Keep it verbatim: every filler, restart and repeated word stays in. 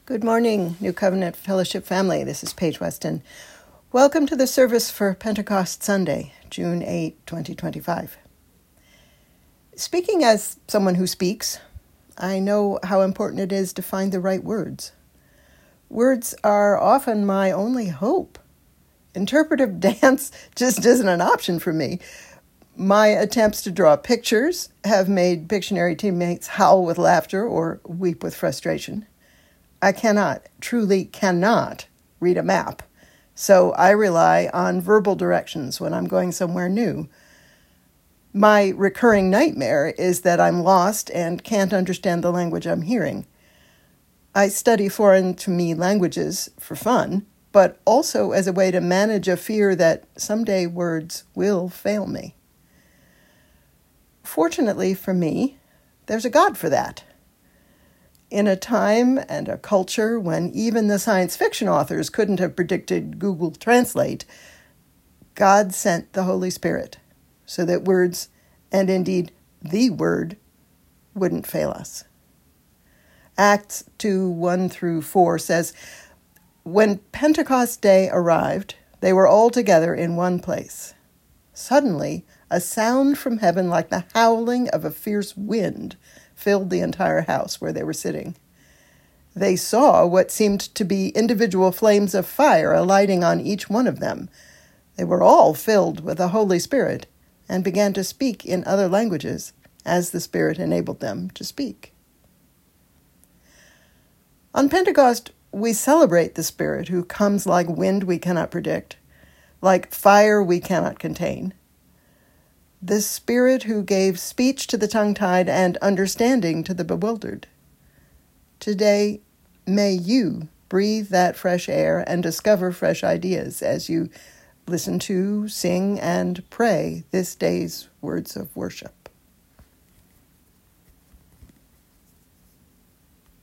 Good morning, New Covenant Fellowship family. This is Paige Weston. Welcome to the service for Pentecost Sunday, June eighth, twenty twenty-five. Speaking as someone who speaks, I know how important it is to find the right words. Words are often my only hope. Interpretive dance just isn't an option for me. My attempts to draw pictures have made Pictionary teammates howl with laughter or weep with frustration. I cannot, truly cannot, read a map, so I rely on verbal directions when I'm going somewhere new. My recurring nightmare is that I'm lost and can't understand the language I'm hearing. I study foreign-to-me languages for fun, but also as a way to manage a fear that someday words will fail me. Fortunately for me, there's a God for that. In a time and a culture when even the science fiction authors couldn't have predicted Google Translate, God sent the Holy Spirit so that words, and indeed the Word, wouldn't fail us. Acts two, one through four says, "When Pentecost Day arrived, they were all together in one place. Suddenly, a sound from heaven like the howling of a fierce wind filled the entire house where they were sitting. They saw what seemed to be individual flames of fire alighting on each one of them. They were all filled with the Holy Spirit and began to speak in other languages as the Spirit enabled them to speak." On Pentecost, we celebrate the Spirit who comes like wind we cannot predict, like fire we cannot contain. The Spirit who gave speech to the tongue-tied and understanding to the bewildered. Today, may you breathe that fresh air and discover fresh ideas as you listen to, sing, and pray this day's words of worship.